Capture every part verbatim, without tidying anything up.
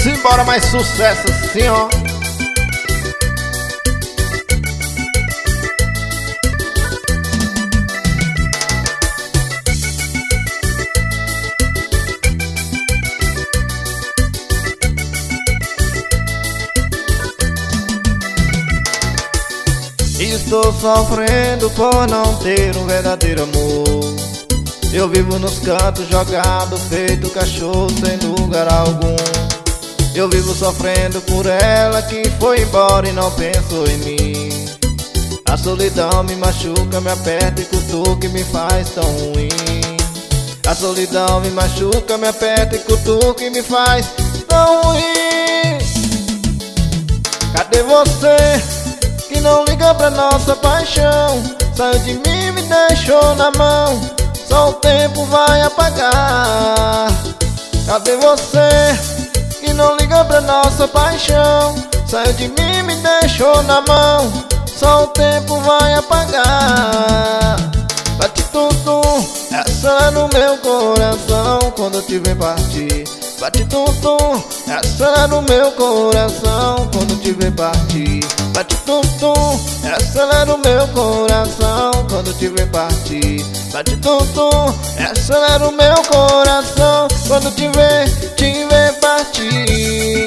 Simbora, mais sucesso assim, ó. Estou sofrendo por não ter um verdadeiro amor. Eu vivo nos cantos jogado, feito cachorro sem lugar algum. Eu vivo sofrendo por ela que foi embora e não pensou em mim. A solidão me machuca, me aperta e cutuca e me faz tão ruim. A solidão me machuca, me aperta e cutuca e me faz tão ruim. Cadê você que não liga pra nossa paixão? Saiu de mim, me deixou na mão, só o tempo vai apagar. Cadê você que não liga pra nossa paixão? Saiu de mim, me deixou na mão, só o tempo vai apagar. Bate tum-tum, essa no meu coração quando eu te ver partir. Bate tum-tum, essa no meu coração quando te ver partir. Bate tum-tum, essa no meu coração quando te ver partir. Bate tum-tum, essa no meu coração quando te ver, te ver partir.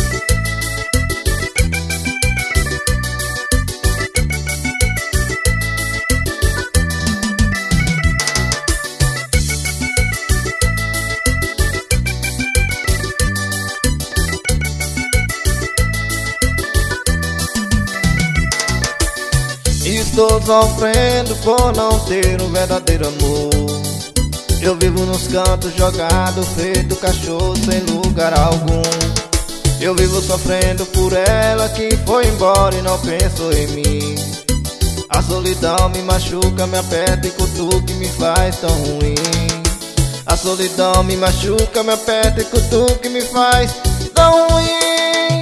Estou sofrendo por não ter um verdadeiro amor. Eu vivo nos cantos jogado, feito cachorro sem lugar algum. Eu vivo sofrendo por ela que foi embora e não pensou em mim. A solidão me machuca, me aperta e cutuca e me faz tão ruim. A solidão me machuca, me aperta e cutuca e me faz tão ruim.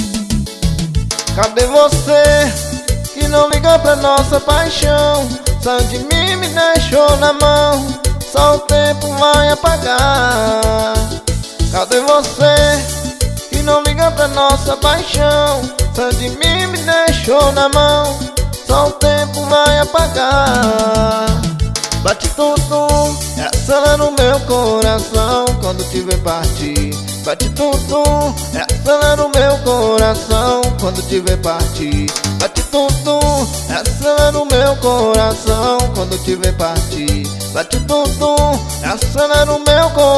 Cadê você que não liga pra nossa paixão? Saiu de mim, me deixou na mão, só o tempo vai apagar. Cadê você que não liga pra nossa paixão? Saiu de mim, me deixou na mão, só o tempo vai apagar. Bate tum-tum, essa no meu coração quando te ver partir. Bate tum-tum, essa no meu coração quando te ver partir. Bate tum-tum, essa no meu coração quando te ver partir. Bate tum-tum, essa no meu coração